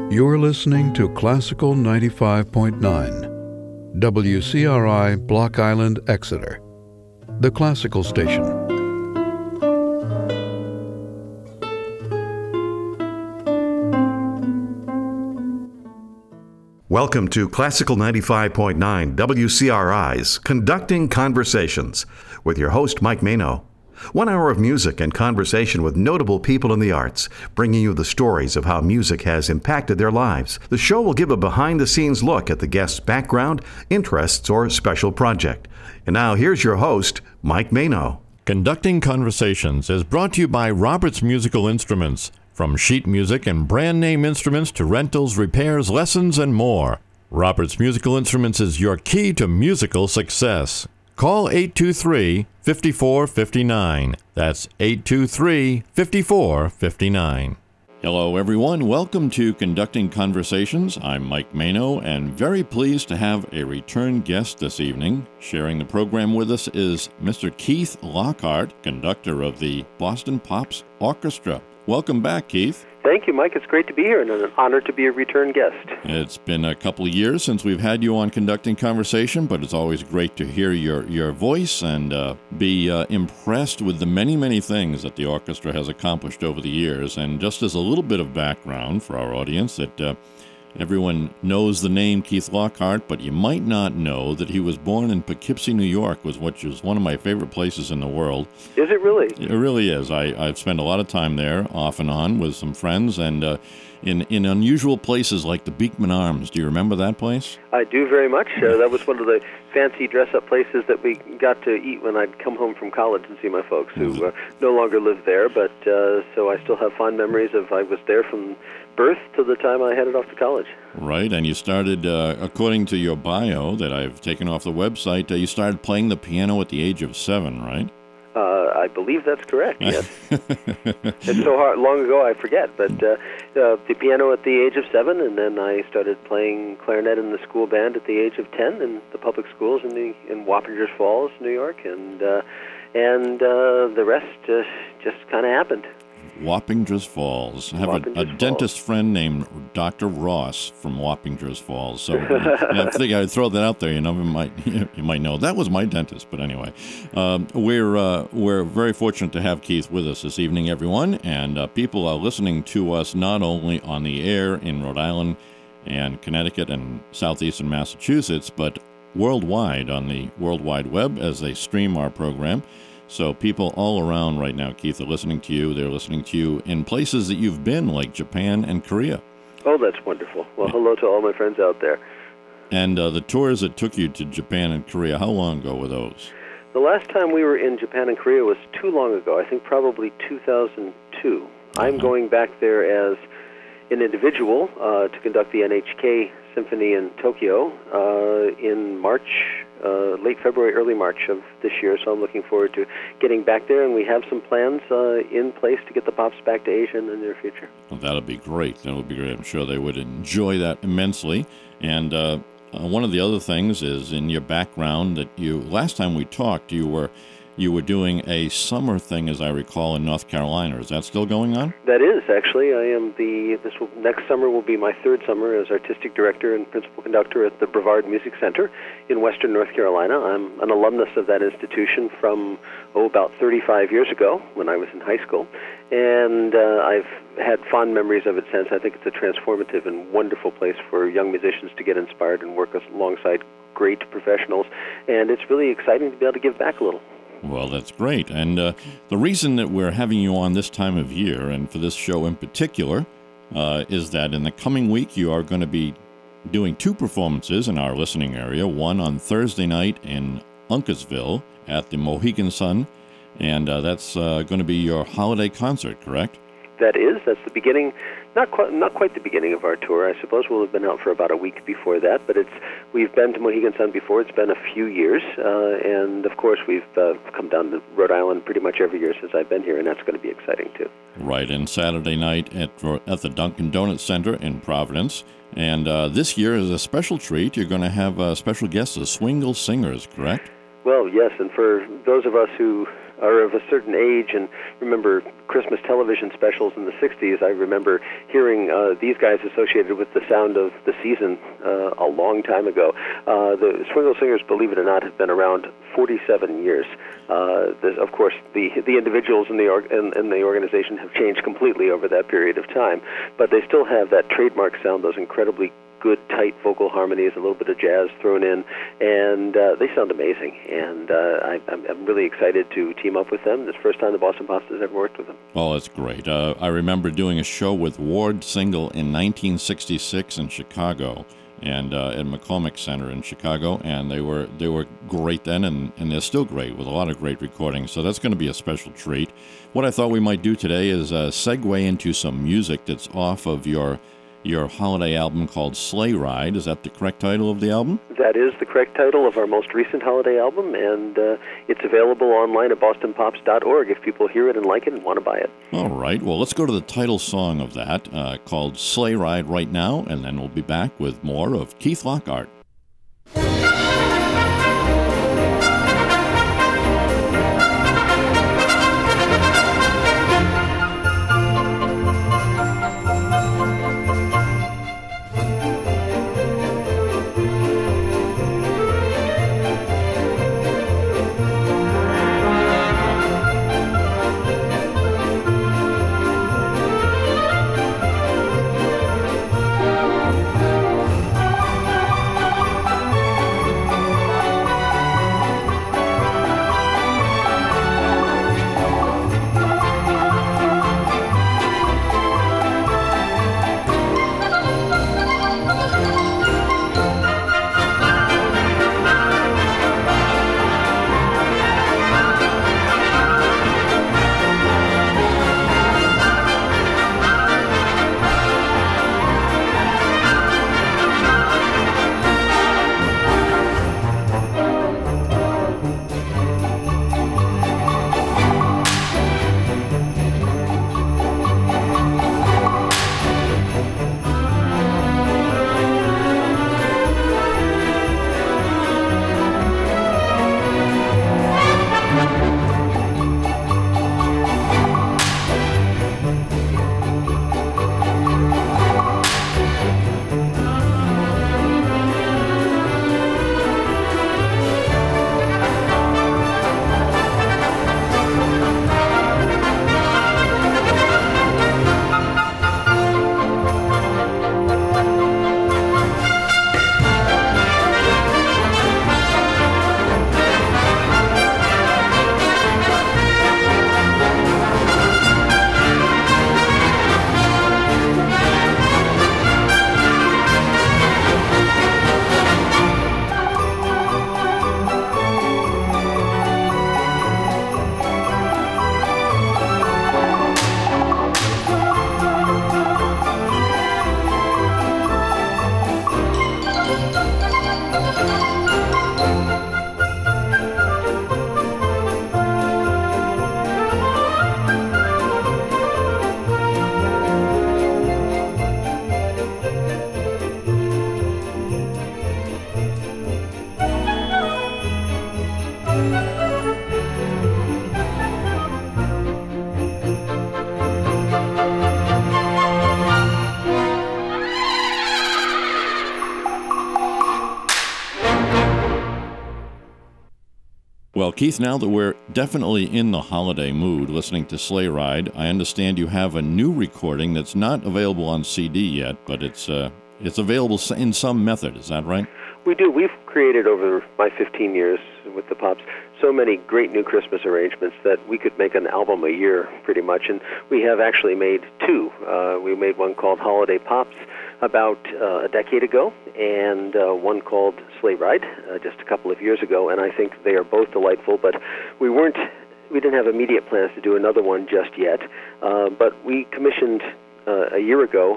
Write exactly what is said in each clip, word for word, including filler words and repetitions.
You're listening to Classical ninety-five point nine, W C R I, Block Island, Exeter, the classical station. Welcome to Classical ninety-five point nine, W C R I's Conducting Conversations with your host, Mike Mano. One hour of music and conversation with notable people in the arts, bringing you the stories of how music has impacted their lives. The show will give a behind-the-scenes look at the guest's background, interests, or special project. And now here's your host, Mike Mano. Conducting Conversations is brought to you by Roberts Musical Instruments. From sheet music and brand name instruments to rentals, repairs, lessons, and more. Roberts Musical Instruments is your key to musical success. Call eight two three, five four five nine. That's eight two three, five four five nine. Hello, everyone. Welcome to Conducting Conversations. I'm Mike Mano, and very pleased to have a return guest this evening. Sharing the program with us is Mister Keith Lockhart, conductor of the Boston Pops Orchestra. Welcome back, Keith. Thank you, Mike. It's great to be here and an honor to be a return guest. It's been a couple of years since we've had you on Conducting Conversation, but it's always great to hear your, your voice and uh, be uh, impressed with the many, many things that the orchestra has accomplished over the years. And just as a little bit of background for our audience, that uh, everyone knows the name Keith Lockhart, but you might not know that he was born in Poughkeepsie, New York, which is one of my favorite places in the world. Is it really? It really is. I, I've spent a lot of time there, off and on, with some friends, and uh, in, in unusual places like the Beekman Arms. Do you remember that place? I do very much. Uh, that was one of the fancy dress-up places that we got to eat when I'd come home from college and see my folks, who uh, no longer live there, but uh, so I still have fond memories of I was there from birth to the time I headed off to college. Right, and you started, uh, according to your bio that I've taken off the website, uh, you started playing the piano at the age of seven, right? Uh, I believe that's correct, yes. It's so hard, long ago I forget, but uh, uh, the piano at the age of seven, and then I started playing clarinet in the school band at the age of ten in the public schools in the in Wappingers Falls, New York, and uh, and uh, the rest uh, just kind of happened. Wappingers Falls. I have Wappingers a, a Falls. dentist friend named Doctor Ross from Wappingers Falls. So uh, I think I'd throw that out there. You know, you might you might know that was my dentist. But anyway, um, we're uh, we're very fortunate to have Keith with us this evening, everyone. And uh, people are listening to us not only on the air in Rhode Island and Connecticut and southeastern Massachusetts, but worldwide on the World Wide Web as they stream our program. So people all around right now, Keith, are listening to you. They're listening to you in places that you've been, like Japan and Korea. Oh, that's wonderful. Well, hello to all my friends out there. And uh, the tours that took you to Japan and Korea, how long ago were those? The last time we were in Japan and Korea was too long ago. I think probably two thousand two. Uh-huh. I'm going back there as an individual uh, to conduct the N H K Symphony in Tokyo uh, in March, uh, late February, early March of this year. So I'm looking forward to getting back there, and we have some plans uh, in place to get the Pops back to Asia in the near future. Well, that'll be great. That would be great. I'm sure they would enjoy that immensely. And uh, uh, one of the other things is in your background that you, last time we talked, you were you were doing a summer thing, as I recall, in North Carolina. Is that still going on? That is, actually. I am the, this will, next summer will be my third summer as artistic director and principal conductor at the Brevard Music Center in western North Carolina. I'm an alumnus of that institution from, oh, about thirty-five years ago when I was in high school. And uh, I've had fond memories of it since. I think it's a transformative and wonderful place for young musicians to get inspired and work alongside great professionals. And it's really exciting to be able to give back a little. Well, that's great. And uh, the reason that we're having you on this time of year, and for this show in particular, uh, is that in the coming week you are going to be doing two performances in our listening area, one on Thursday night in Uncasville at the Mohegan Sun, and uh, that's uh, going to be your holiday concert, correct? That is. That's the beginning, not quite, not quite the beginning of our tour. I suppose we'll have been out for about a week before that, but it's we've been to Mohegan Sun before. It's been a few years, uh, and of course we've uh, come down to Rhode Island pretty much every year since I've been here, and that's going to be exciting too. Right, and Saturday night at at the Dunkin' Donuts Center in Providence. And uh, this year is a special treat. You're going to have uh, special guests, the Swingle Singers, correct? Well, yes, and for those of us who are of a certain age and remember Christmas television specials in the sixties, I remember hearing uh, these guys associated with the sound of the season uh, a long time ago. Uh, the Swingle Singers, believe it or not, have been around forty-seven years. Uh, the, of course, the the individuals in the, org- in, in the organization have changed completely over that period of time, but they still have that trademark sound, those incredibly good, tight vocal harmonies, a little bit of jazz thrown in, and uh, they sound amazing. And uh, I, I'm, I'm really excited to team up with them. It's the first time the Boston Pops has ever worked with them. Oh, that's great. Uh, I remember doing a show with Ward Single in nineteen sixty-six in Chicago, and uh, at McCormick Center in Chicago, and they were they were great then, and, and they're still great with a lot of great recordings. So that's going to be a special treat. What I thought we might do today is uh, segue into some music that's off of your your holiday album called Sleigh Ride. Is that the correct title of the album? That is the correct title of our most recent holiday album, and uh, it's available online at boston pops dot org if people hear it and like it and want to buy it. All right. Well, let's go to the title song of that, uh, called Sleigh Ride right now, and then we'll be back with more of Keith Lockhart. Well, Keith, now that we're definitely in the holiday mood listening to Sleigh Ride, I understand you have a new recording that's not available on C D yet, but it's uh, it's available in some method. Is that right? We do. We've created over my fifteen years with the Pops so many great new Christmas arrangements that we could make an album a year pretty much, and we have actually made two. Uh, we made one called Holiday Pops about uh, a decade ago, and uh, one called Sleigh Ride uh, just a couple of years ago, and I think they are both delightful, but we weren't, we didn't have immediate plans to do another one just yet, uh, but we commissioned uh, a year ago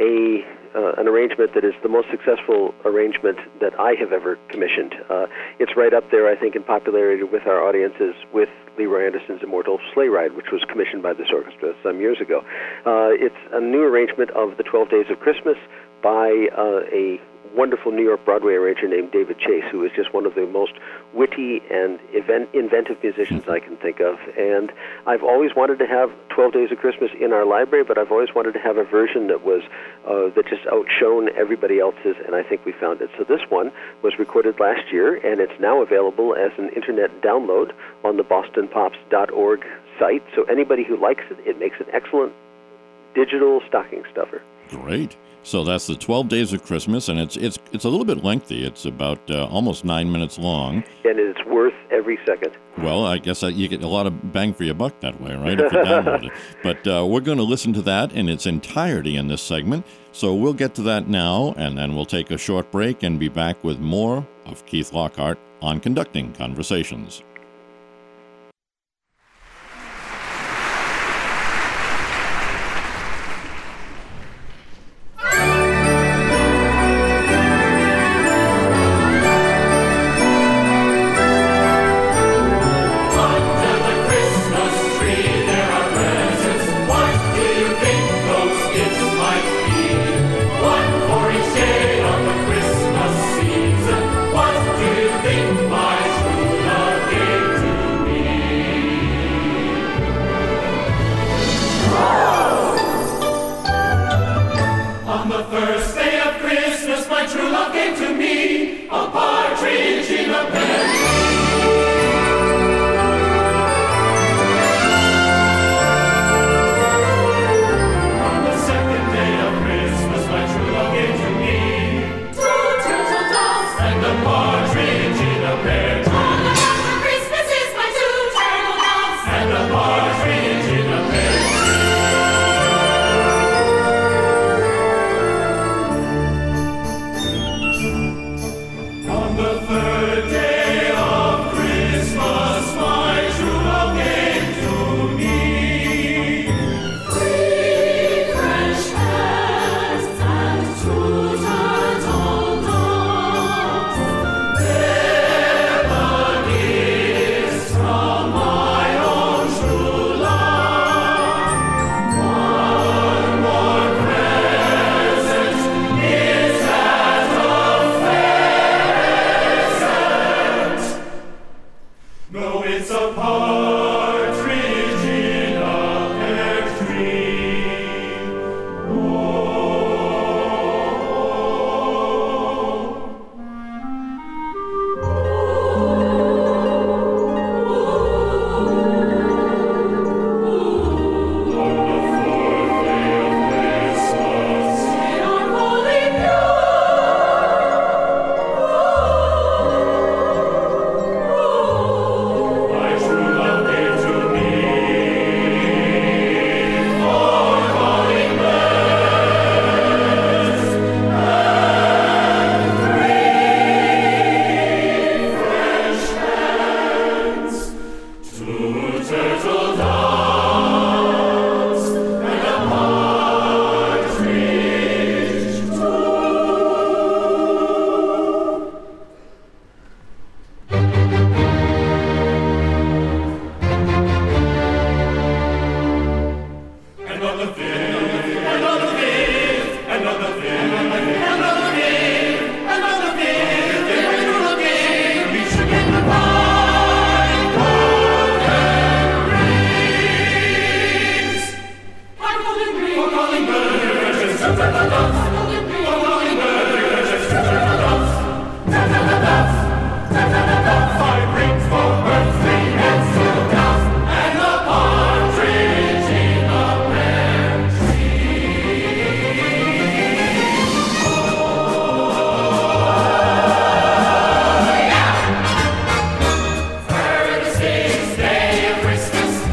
a uh, an arrangement that is the most successful arrangement that I have ever commissioned. Uh, it's right up there, I think, in popularity with our audiences with Leroy Anderson's immortal Sleigh Ride, which was commissioned by this orchestra some years ago. Uh, it's a new arrangement of the twelve Days of Christmas by uh, a wonderful New York Broadway arranger named David Chase, who is just one of the most witty and event, inventive musicians I can think of. And I've always wanted to have twelve Days of Christmas in our library, but I've always wanted to have a version that was uh, that just outshone everybody else's, and I think we found it. So this one was recorded last year, and it's now available as an internet download on the boston pops dot org site. So anybody who likes it, it makes an excellent digital stocking stuffer. Great. So that's the twelve Days of Christmas, and it's it's it's a little bit lengthy. It's about uh, almost nine minutes long. And it's worth every second. Well, I guess uh, you get a lot of bang for your buck that way, right, if you download it. But uh, we're going to listen to that in its entirety in this segment. So we'll get to that now, and then we'll take a short break and be back with more of Keith Lockhart on Conducting Conversations.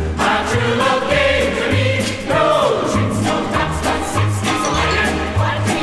What?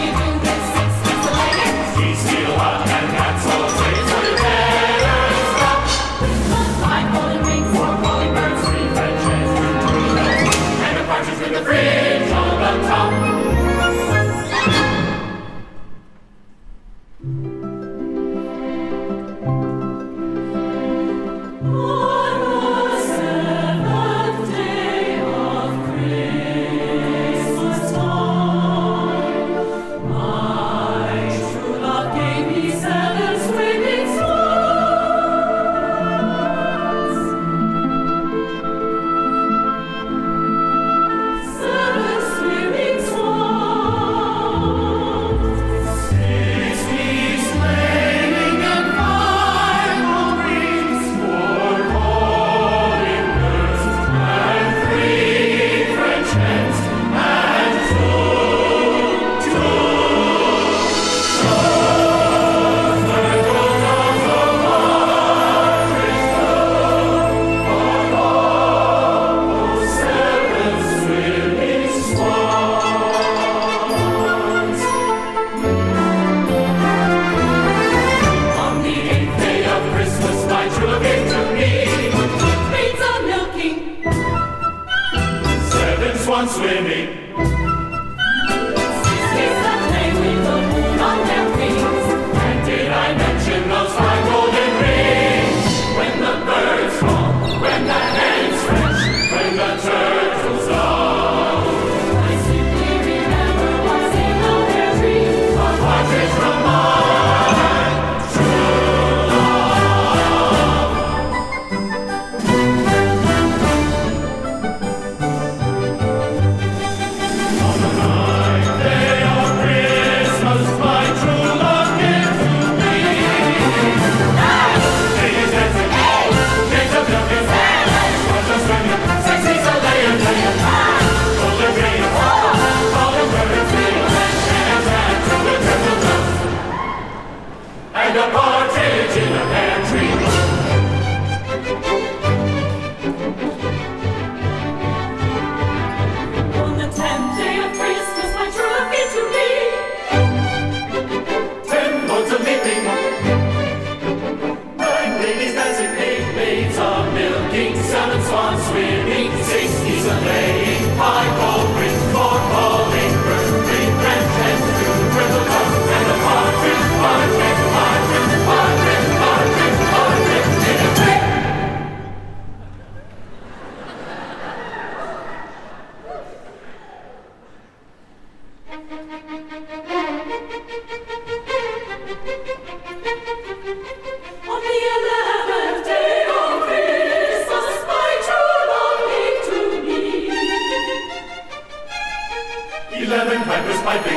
Eleven pipers piping.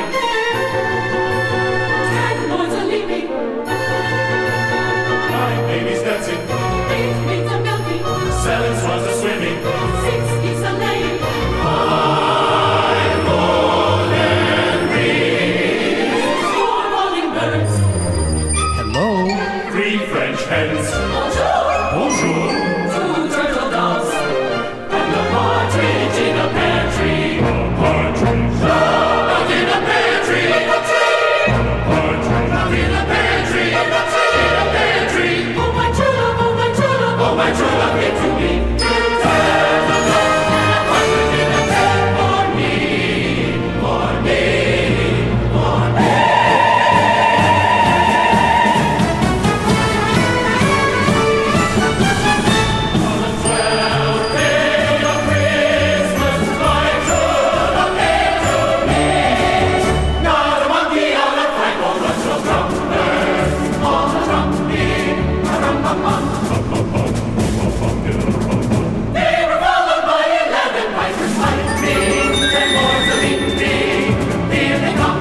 Ten lords a leaping. Nine babies dancing. Eight maids a milking. Seven swans a swimming. Six geese a laying. Five golden rings. Four calling birds. Hello. Three French hens. Bonjour. Bonjour. Two turtle doves. And a partridge in a pear tree. A partridge. Not in a pear tree. In a tree. A partridge. Not in a pear tree. In a tree. In a pear tree. Oh my true love, oh my true love, Oh, my true love, give to me. Two turtle doves and a partridge in a tree. For me, for me, for me. On the twelfth day of Christmas, my true love gave to me. Not a monkey on a flagpole, but so trumpers on a trumpet. Rum-pum-pum. They were followed by eleven pipers piping, ten lords a leaping. Here they come.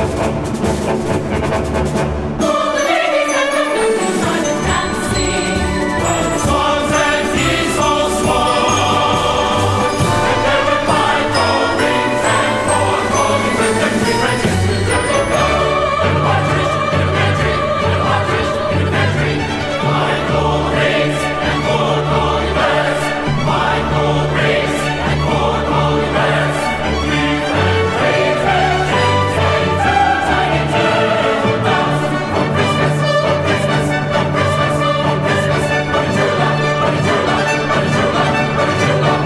All the ladies and the newsies are dancing. While the swans and geese all swung. And there were five gold rings and four golden birds and three French hens with turtle doves. And a partridge in a pear tree, and a partridge in a pear tree. Five gold rings and four golden birds. Five gold rings and four golden birds. And three French hens and James and two tiny turtle doves. For Christmas, for Christmas, for Christmas, for Christmas. What a true love, what a true love, what a true love, what a true love.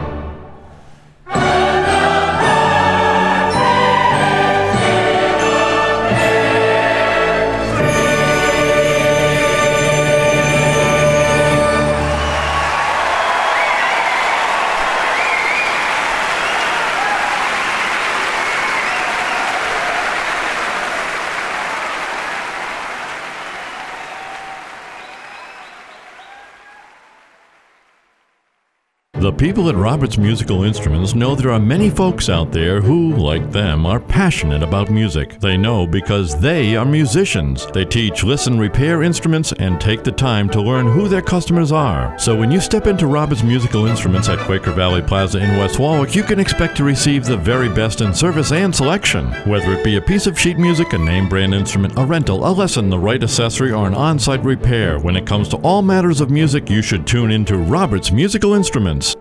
The people at Roberts Musical Instruments know there are many folks out there who, like them, are passionate about music. They know because they are musicians. They teach, listen, repair instruments, and take the time to learn who their customers are. So when you step into Roberts Musical Instruments at Quaker Valley Plaza in West Warwick, you can expect to receive the very best in service and selection. Whether it be a piece of sheet music, a name brand instrument, a rental, a lesson, the right accessory, or an on-site repair, when it comes to all matters of music, you should tune into Roberts Musical Instruments.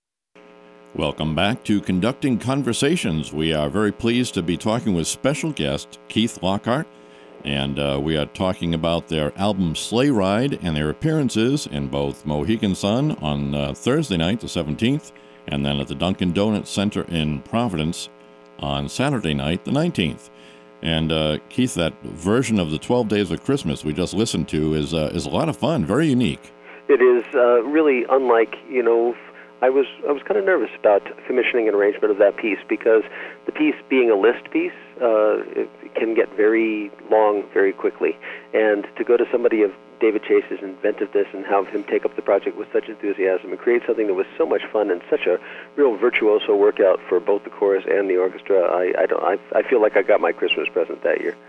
Welcome back to Conducting Conversations. We are very pleased to be talking with special guest Keith Lockhart, and uh, we are talking about their album Sleigh Ride and their appearances in both Mohegan Sun on uh, Thursday night, the seventeenth, and then at the Dunkin' Donuts Center in Providence on Saturday night, the nineteenth. And uh, Keith, that version of the twelve Days of Christmas we just listened to is uh, is a lot of fun, very unique. It is uh, really unlike, you know, I was I was kind of nervous about commissioning an arrangement of that piece because the piece being a list piece uh, it can get very long very quickly. And to go to somebody of David Chase's inventiveness and have him take up the project with such enthusiasm and create something that was so much fun and such a real virtuoso workout for both the chorus and the orchestra, I I, don't, I, I feel like I got my Christmas present that year.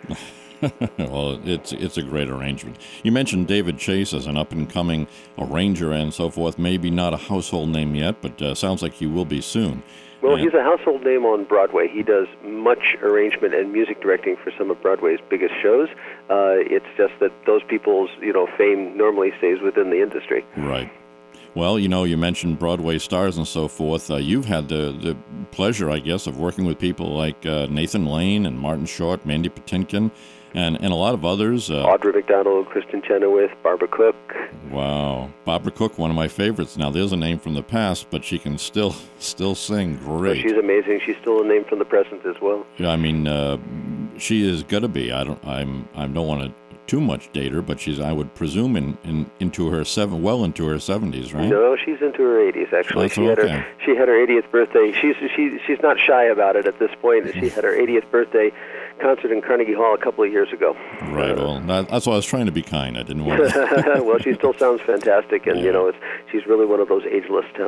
Well, it's it's a great arrangement. You mentioned David Chase as an up-and-coming arranger and so forth. Maybe not a household name yet, but uh, sounds like he will be soon. Well, And- he's a household name on Broadway. He does much arrangement and music directing for some of Broadway's biggest shows. Uh, it's just that those people's, you know, fame normally stays within the industry. Right. Well, you know, you mentioned Broadway stars and so forth. Uh, you've had the, the pleasure, I guess, of working with people like uh, Nathan Lane and Martin Short, Mandy Patinkin, and, and a lot of others. Uh, Audra McDonald, Kristen Chenoweth, Barbara Cook. wow. Barbara Cook, one of my favorites. Now, there's a name from the past, but she can still still sing great. She's amazing. She's still a name from the present as well. I mean, uh, she is gonna be. I don't. I'm. I don't want to too much date her, but she's. I would presume in, in into her seven, well into her seventies, right? No, she's into her eighties. Actually, That's she had okay. her she had her eightieth birthday. She's she she's not shy about it at this point. She had her eightieth birthday concert in Carnegie Hall a couple of years ago. Right. Uh, Well, that, that's why I was trying to be kind. I didn't want to. well, she still sounds fantastic, and Yeah. you know, it's she's really one of those ageless talents.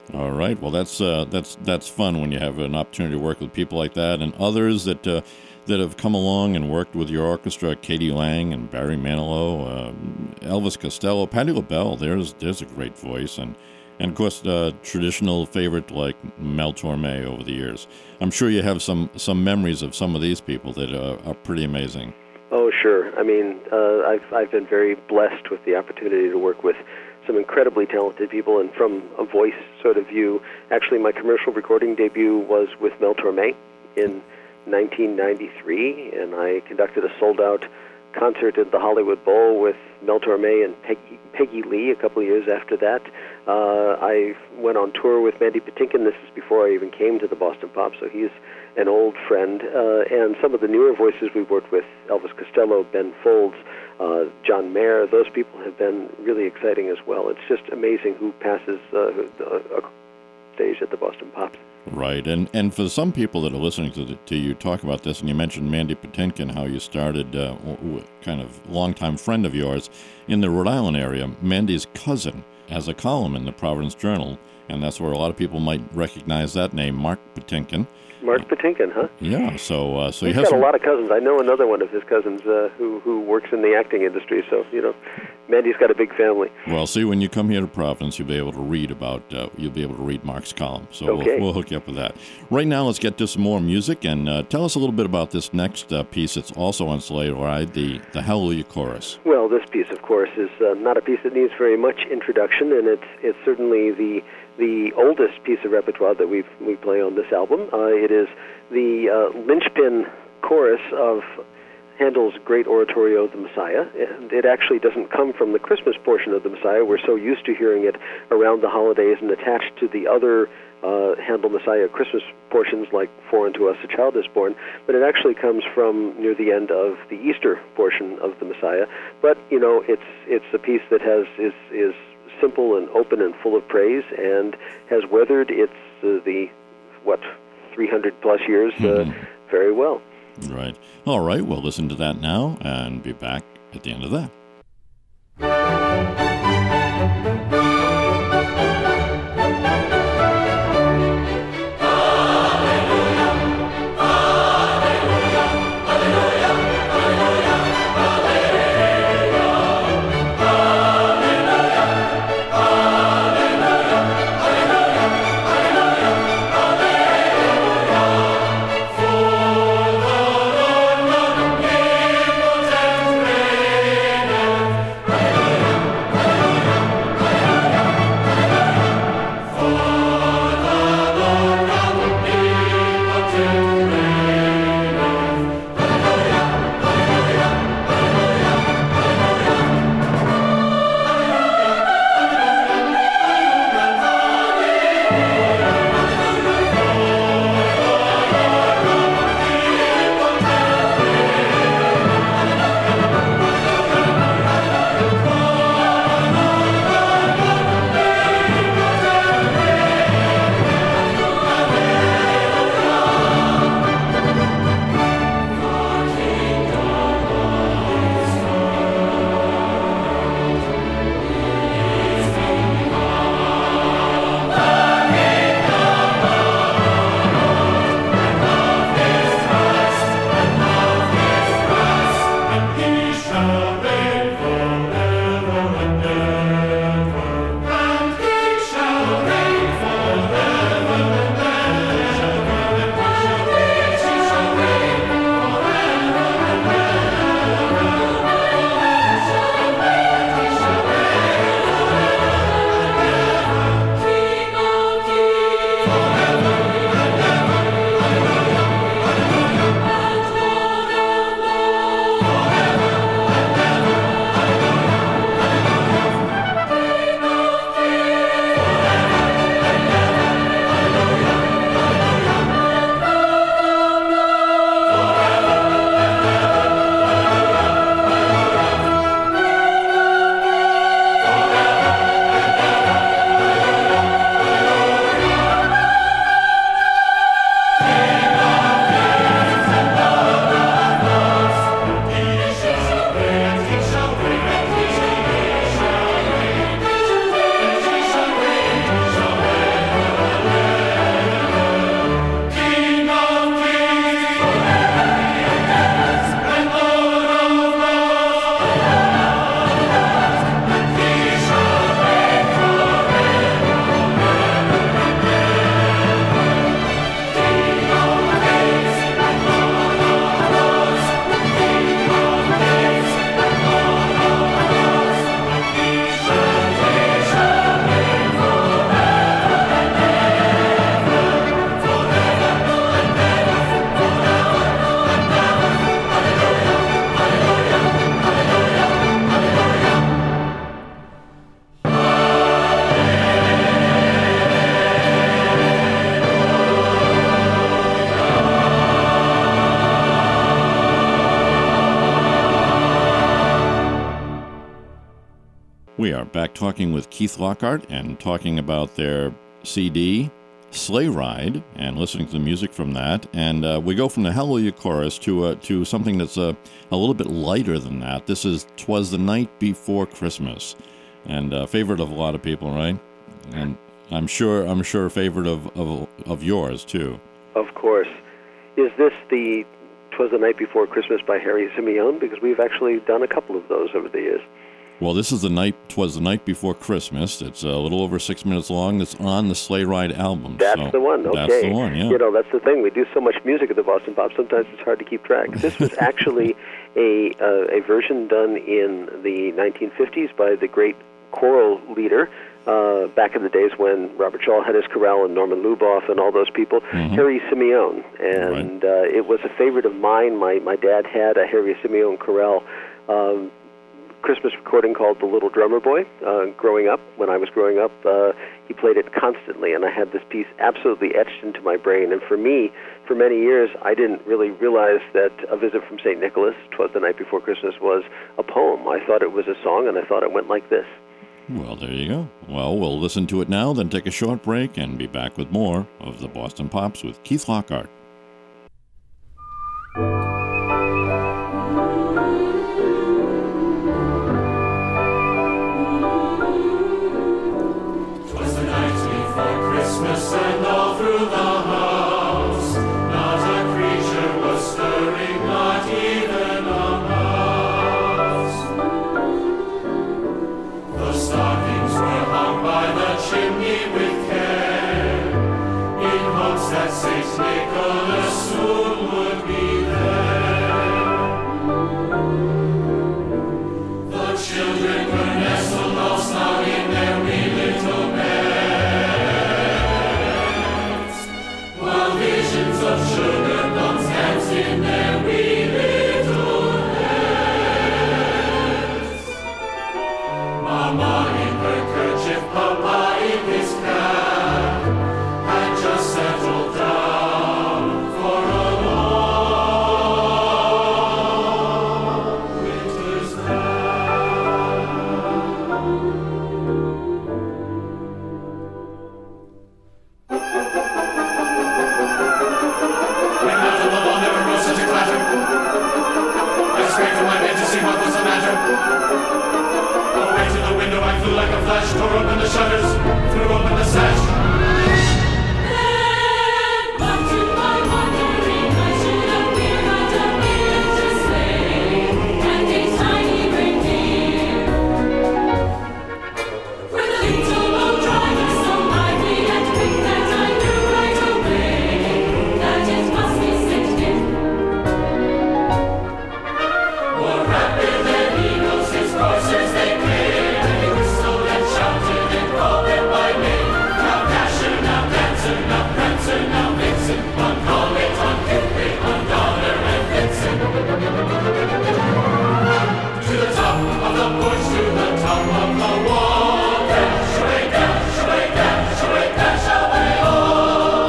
All right. Well, that's uh, that's that's fun when you have an opportunity to work with people like that, and others that uh, that have come along and worked with your orchestra. Katie Lang and Barry Manilow, um, Elvis Costello, Patti LaBelle. There's there's a great voice, and and of course uh, traditional favorite like Mel Torme over the years. I'm sure you have some some memories of some of these people that uh, are pretty amazing. Oh, sure. I mean, uh, I've I've been very blessed with the opportunity to work with some incredibly talented people, and from a voice sort of view, actually my commercial recording debut was with Mel Torme in nineteen ninety-three, and I conducted a sold-out concert at the Hollywood Bowl with Mel Torme and Peggy, Peggy Lee a couple of years after that. Uh, I went on tour with Mandy Patinkin. This is before I even came to the Boston Pop, so he's an old friend. Uh, and some of the newer voices we've worked with, Elvis Costello, Ben Folds, uh, John Mayer, those people have been really exciting as well. It's just amazing who passes uh, a stage at the Boston Pops. Right, and and for some people that are listening to the, to you talk about this, and you mentioned Mandy Patinkin, how you started, uh, w- w- kind of longtime friend of yours in the Rhode Island area. Mandy's cousin has a column in the Providence Journal, and that's where a lot of people might recognize that name, Mark Patinkin. Mark Patinkin, huh? Yeah, so uh, so He's you have got some, a lot of cousins. I know another one of his cousins uh, who who works in the acting industry. So you know, Mandy's got a big family. Well, see, when you come here to Providence, you'll be able to read about uh, you'll be able to read Mark's column. So Okay. we'll, we'll hook you up with that. Right now, let's get to some more music and uh, tell us a little bit about this next uh, piece. That's also on Slade Ride, the the Hallelujah Chorus. Well, this piece, of course, is uh, not a piece that needs very much introduction, and it's it's certainly the the oldest piece of repertoire that we we play on this album. Uh, it is the uh, linchpin chorus of Handel's great oratorio, The Messiah, and it actually doesn't come from the Christmas portion of The Messiah. We're so used to hearing it around the holidays and attached to the other uh, Handel Messiah Christmas portions like For Unto Us a Child is Born, but it actually comes from near the end of the Easter portion of The Messiah. But, you know, it's it's a piece that has is is simple and open and full of praise and has weathered its uh, the, what, three hundred plus years uh, Mhm. very well. Right. All right. We'll listen to that now and be back at the end of that. For the Lord God omnipotent reigneth. we are back talking with Keith Lockhart and talking about their C D, Sleigh Ride, and listening to the music from that. And uh, we go from the Hallelujah Chorus to uh, to something that's uh, a little bit lighter than that. This is "'Twas the Night Before Christmas," and a uh, favorite of a lot of people, right? And I'm sure I'm sure a favorite of, of of yours too. Of course. Is this the "'Twas the Night Before Christmas" by Harry Simeone? Because we've actually done a couple of those over the years. Well, this is the night. "'Twas the Night Before Christmas." It's a little over six minutes long. It's on the Sleigh Ride album. That's so the one. Okay. That's the one. Yeah. You know, that's the thing. We do so much music at the Boston Pop. Sometimes it's hard to keep track. This was actually a uh, a version done in the nineteen fifties by the great choral leader. Uh, back in the days when Robert Shaw had his chorale and Norman Luboff and all those people, mm-hmm. Harry Simeone. And right. uh, it was a favorite of mine. My my dad had a Harry Simeone chorale um, Christmas recording called The Little Drummer Boy. Uh, growing up, when I was growing up, uh, he played it constantly, and I had this piece absolutely etched into my brain. And for me, for many years, I didn't really realize that A Visit from Saint Nicholas, "'Twas the Night Before Christmas," was a poem. I thought it was a song, and I thought it went like this. Well, there you go. Well, we'll listen to it now, then take a short break and be back with more of the Boston Pops with Keith Lockhart. "'Twas the night before Christmas, and all through the house not a creature was stirring, not even a mouse. The stockings were hung by the chimney with care, in hopes that Saint Nicholas soon would be there. The children were nestled all snug in their wee little beds, while visions of sugar plums danced in their wee little heads. Mama in her kerchief, Papa in his cap, had just settled down for a long winter's nap. When out on the lawn there arose such a clatter, I sprang from my bed to see what was the matter. Away to the window I flew like a flash, tore open the shutters, threw open the sash. Then, what to my wondering, I should appear at a miniature sleigh, and a tiny reindeer. With a little old driver so lively and quick that I knew right away that it must be Saint Nick. More rapid than eagles his coursers they came, and he whistled and shouted and called them by name. Now Dasher, now Dancer, now Prancer, now Vixen, on Comet, on Cupid, on Donner and Blitzen. To the top of the porch, to the top of the wall, dash away, dash away, dash away, dash away all.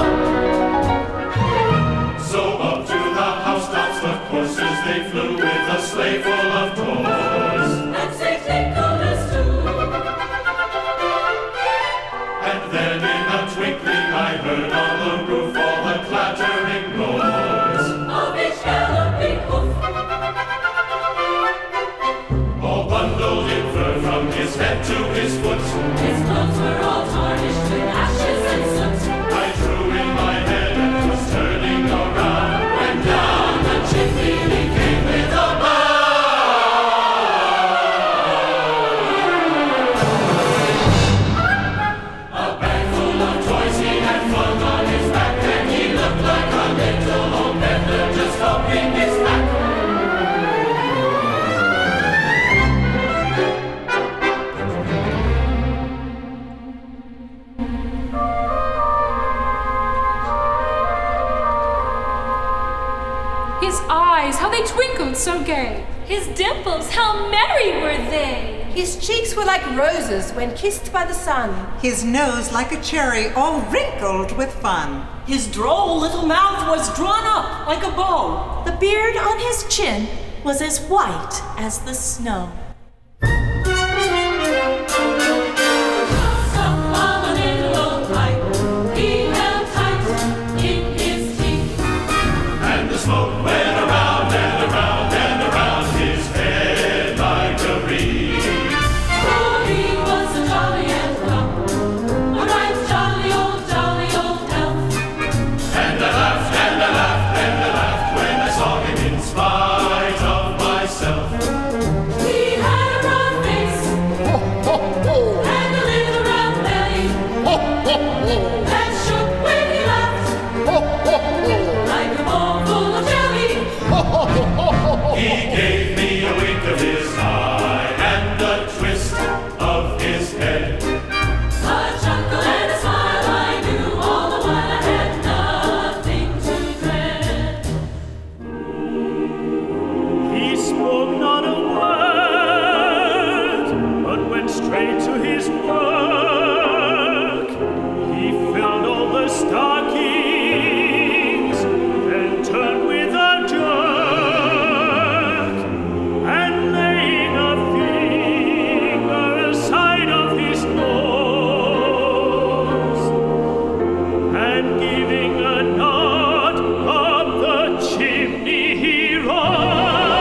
So up to the housetops the coursers they flew, with a sleigh full of toys. And Saint Nicholas too. And then in a twinkling I heard on the roof all the clattering noise. Of each galloping hoof. All bundled in fur from his head to his foot. His clothes were all tarnished with ashes and soot. I drew in my head and was turning around, when down the chimney he came with a bound. A bag full of toys he had flung on his back, and he looked like a little old peddler just hopping his back. His eyes, how they twinkled so gay. His dimples, how merry were they! His cheeks were like roses when kissed by the sun. His nose like a cherry, all wrinkled with fun. His droll little mouth was drawn up like a bow. The beard on his chin was as white as the snow. smoke went around and around and around his head like a reed. Oh, he was a jolly and plump, a right jolly old, jolly old elf. And I laughed and I laughed and I laughed when I saw him in spite of myself. He had a broad face and a little round belly that shook when he laughed like a bowl full of jelly. He gave me a wink of his eye and a twist of his head. A chuckle and a smile I knew all the while I had nothing to dread. He spoke not a word, but went straight to his work. He filled all the stockings, then turned with a jerk, and laying a finger aside of his nose, and giving a nod up the chimney he rose.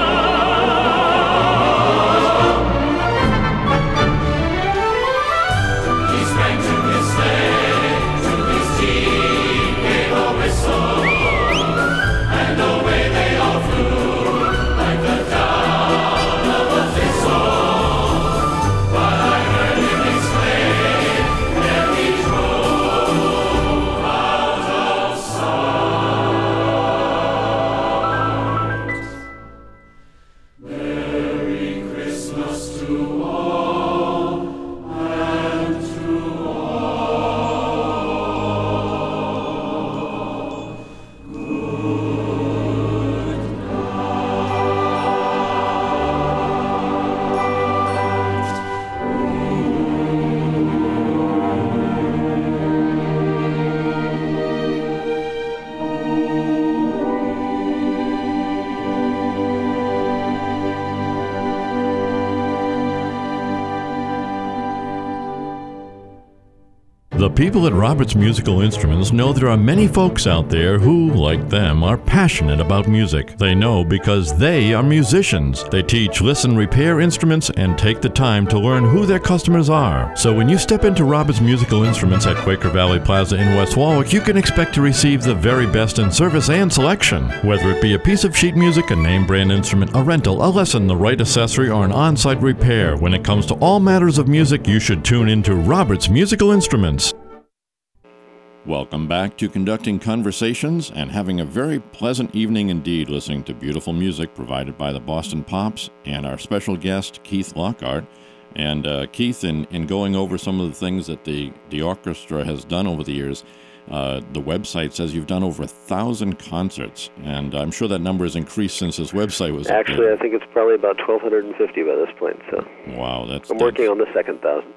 He sprang to his sleigh, to his team gave a whistle, and away they all flew like the down of a thistle. But I heard him exclaim ere he drove out of sight. Merry Christmas to all and to all. The people at Roberts Musical Instruments know there are many folks out there who, like them, are passionate about music. They know because they are musicians. They teach, listen, repair instruments, and take the time to learn who their customers are. So when you step into Roberts Musical Instruments at Quaker Valley Plaza in West Warwick, you can expect to receive the very best in service and selection. Whether it be a piece of sheet music, a name brand instrument, a rental, a lesson, the right accessory, or an on-site repair, when it comes to all matters of music, you should tune into Roberts Musical Instruments. Welcome back to Conducting Conversations and having a very pleasant evening indeed listening to beautiful music provided by the Boston Pops and our special guest, Keith Lockhart. And uh, Keith, in, in going over some of the things that the, the orchestra has done over the years, uh, the website says you've done over a thousand concerts, and I'm sure that number has increased since this website was Actually, updated. I think it's probably about twelve fifty by this point, so Wow, that's... I'm that's... working on the second thousand.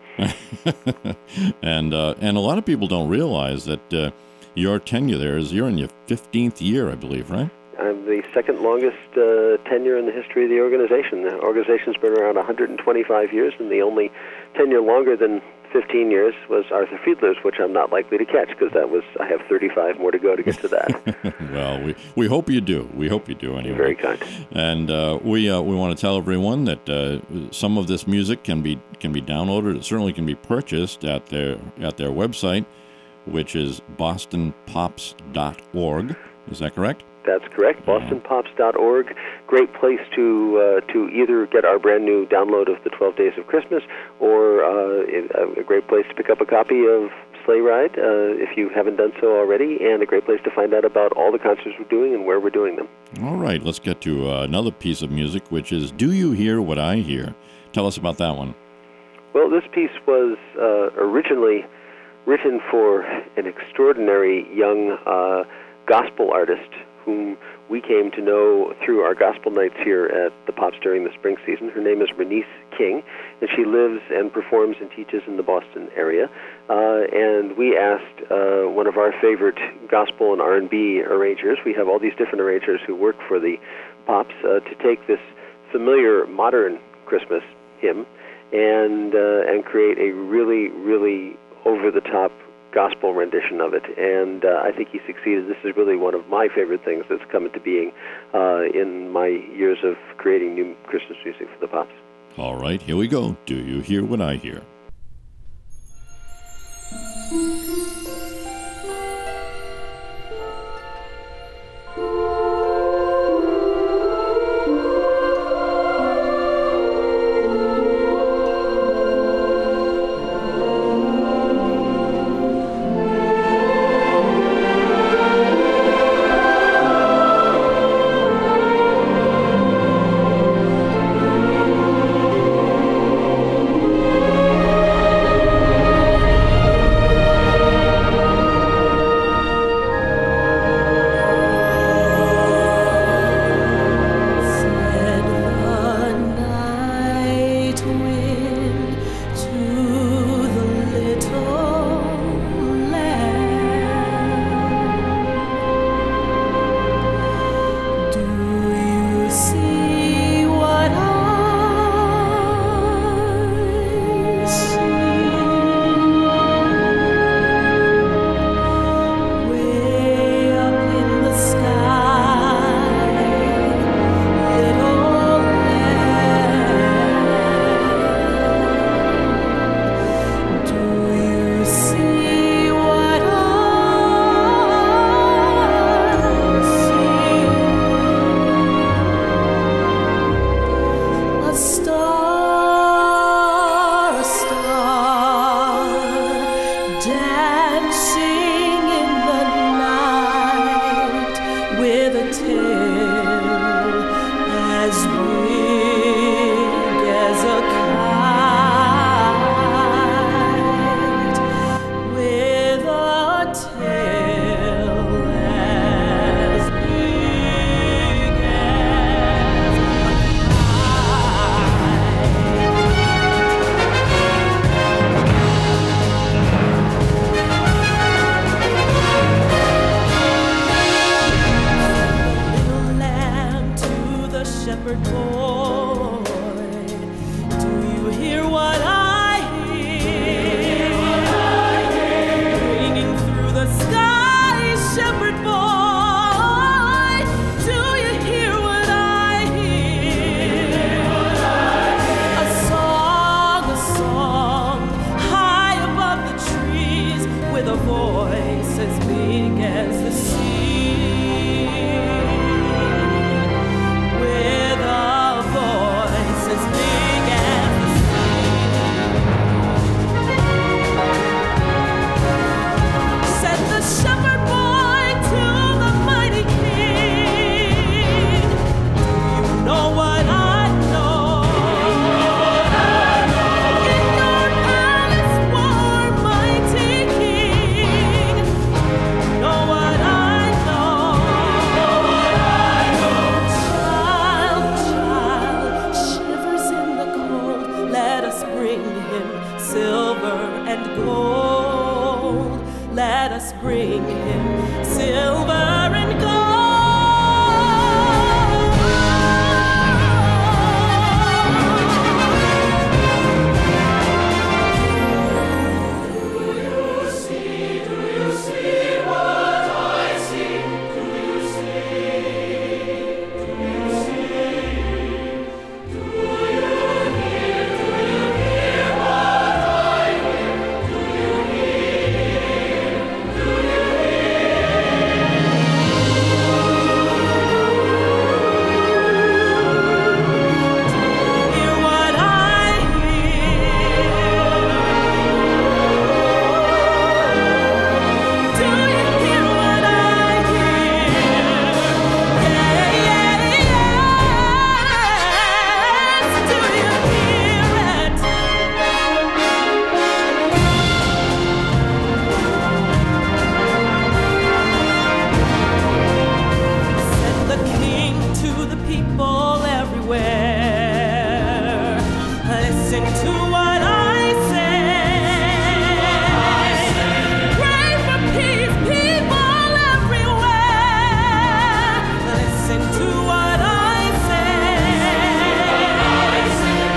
and uh, and a lot of people don't realize that uh, your tenure there is you're in your fifteenth year, I believe, right? I'm the second longest uh, tenure in the history of the organization. The organization's been around one hundred twenty-five years, and the only tenure longer than fifteen years was Arthur Fiedler's, which I'm not likely to catch because that was I have thirty-five more to go to get to that. Well, we we hope you do. We hope you do anyway. Very kind. And uh, we uh, we want to tell everyone that uh, some of this music can be can be downloaded. It certainly can be purchased at their at their website, which is boston pops dot org. Is that correct? That's correct. boston pops dot org. Great place to uh, to either get our brand new download of the twelve Days of Christmas, or uh, a great place to pick up a copy of Sleigh Ride uh, if you haven't done so already, and a great place to find out about all the concerts we're doing and where we're doing them. All right, let's get to uh, another piece of music, which is "Do You Hear What I Hear?" Tell us about that one. Well, this piece was uh, originally written for an extraordinary young uh, gospel artist whom we came to know through our gospel nights here at the Pops during the spring season. Her name is Renice King, and she lives and performs and teaches in the Boston area. Uh, and we asked uh, one of our favorite gospel and R and B arrangers, we have all these different arrangers who work for the Pops, uh, to take this familiar modern Christmas hymn and uh, and create a really, really over-the-top gospel rendition of it, and uh, I think he succeeded. This is really one of my favorite things that's come into being uh, in my years of creating new Christmas music for the Pops. All right, here we go. Do you hear what I hear?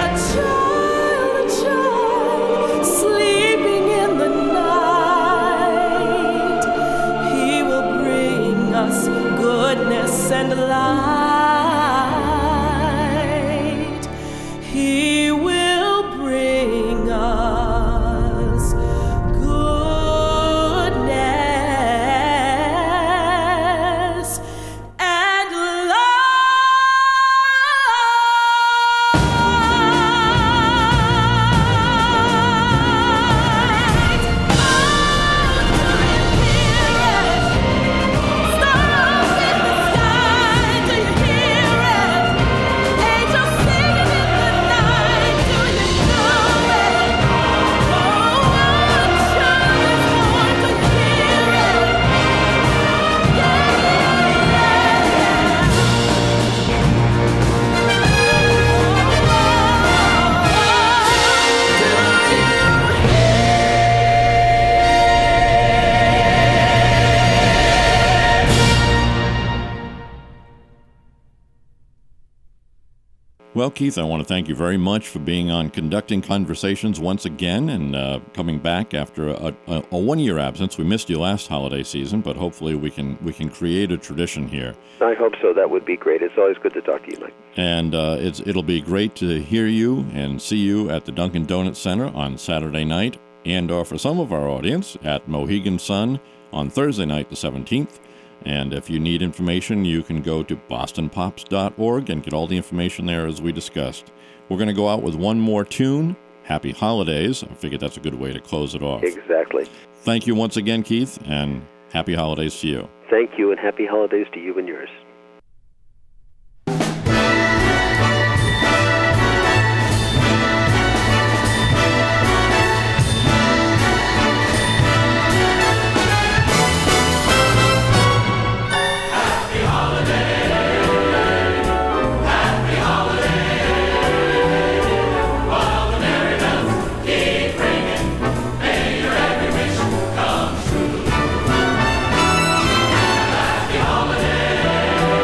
Sleeping in the night. and light. He will bring us goodness and Well, Keith, I want to thank you very much for being on Conducting Conversations once again and uh, coming back after a, a, a one-year absence. We missed you last holiday season, but hopefully we can we can create a tradition here. I hope so. That would be great. It's always good to talk to you, Mike. And uh, it's, it'll be great to hear you and see you at the Dunkin' Donuts Center on Saturday night, and or for some of our audience at Mohegan Sun on Thursday night, the seventeenth. And if you need information, you can go to boston pops dot org and get all the information there as we discussed. We're going to go out with one more tune, Happy Holidays. I figured that's a good way to close it off. Exactly. Thank you once again, Keith, and happy holidays to you. Thank you, and happy holidays to you and yours. Happy holidays.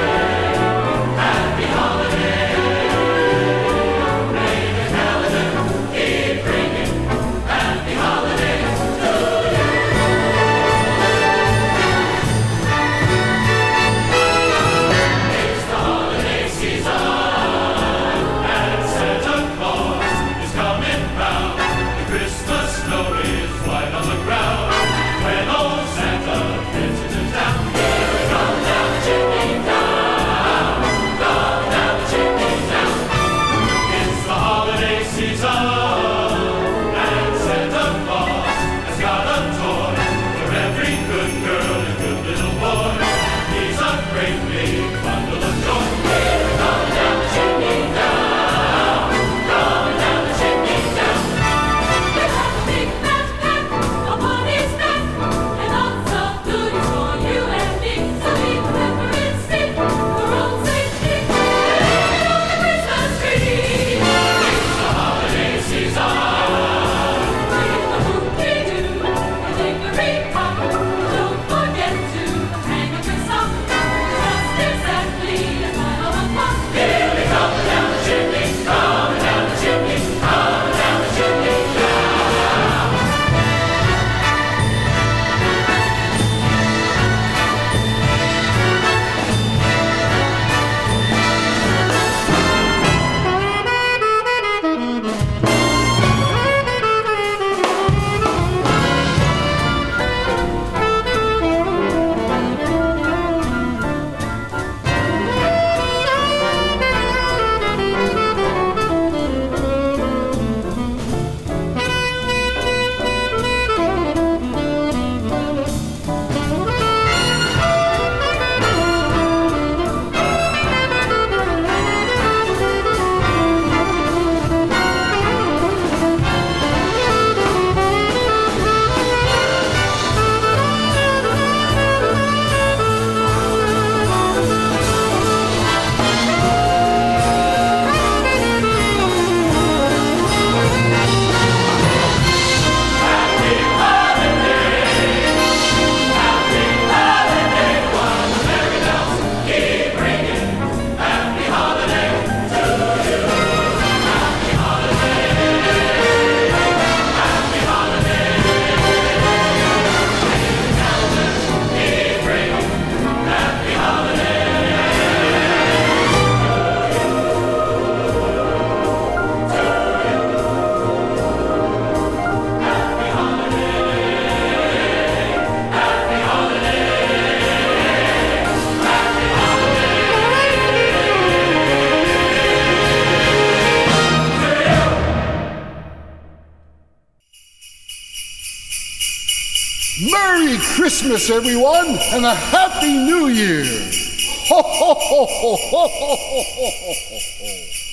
Christmas, everyone, and a Happy New Year! Ho, ho, ho, ho, ho, ho, ho, ho, ho.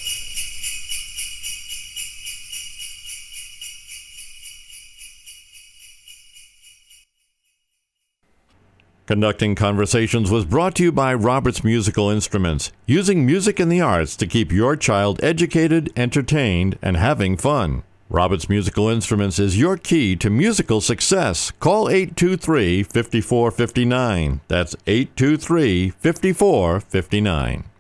Conducting Conversations was brought to you by Roberts Musical Instruments, using music and the arts to keep your child educated, entertained, and having fun. Roberts Musical Instruments is your key to musical success. Call eight two three, five four five nine. That's eight two three, five four five nine.